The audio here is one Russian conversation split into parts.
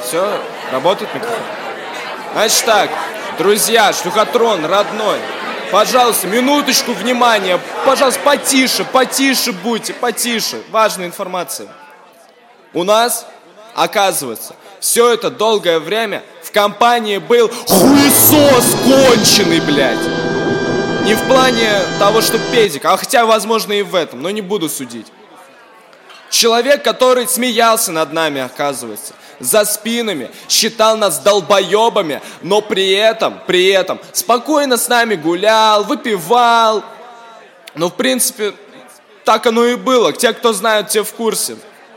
Все, работает микрофон. Значит так, друзья, шлюхотрон родной, пожалуйста, минуточку внимания. Пожалуйста, потише будьте, потише. Важная информация. У нас, оказывается, все это долгое время в компании был хуесос конченый, блядь. Не в плане того, что педик, а хотя, возможно, и в этом, но не буду судить. Человек, который смеялся над нами, оказывается, за спинами, считал нас долбоебами, но при этом спокойно с нами гулял, выпивал. Ну, в принципе, так оно и было. Те, кто знают, те в курсе.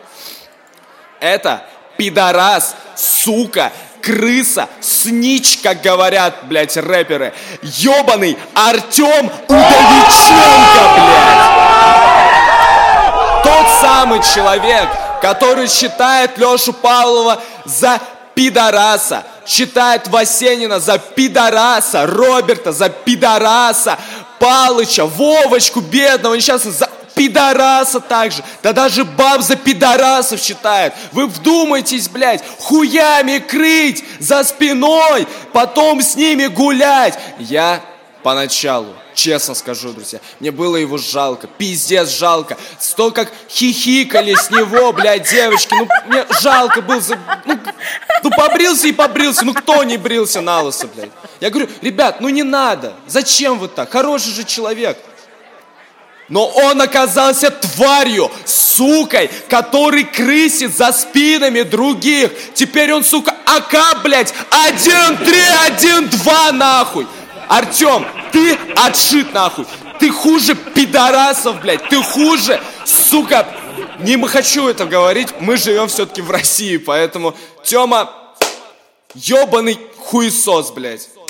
Это пидорас, сука, крыса, снич, как говорят, блядь, рэперы. Ёбаный Артём Удовиченко, блядь. Тот самый человек, который считает Лёшу Павлова за пидораса, считает Васенина за пидораса, Роберта за пидораса, Палыча, Вовочку бедного, несчастного за пидораса также. Да даже баб за пидорасов считает. Вы вдумайтесь, блядь, хуями крыть за спиной, потом с ними гулять. Я поначалу, честно скажу, друзья, мне было его жалко, пиздец жалко. Сто как хихикали с него, блядь, девочки. Ну, мне жалко было. Ну, побрился и побрился. Ну, кто не брился на лысо, блядь? Я говорю, ребят, ну не надо. Зачем вы так? Хороший же человек. Но он оказался тварью, сукой, который крысит за спинами других. Теперь он, сука, АК, блядь, 1-3, 1-2, нахуй. Артём, ты отшит, нахуй. Ты хуже пидорасов, блядь. Ты хуже, сука. Не хочу это говорить. Мы живем все-таки в России, поэтому Тёма, ёбаный хуесос, блядь.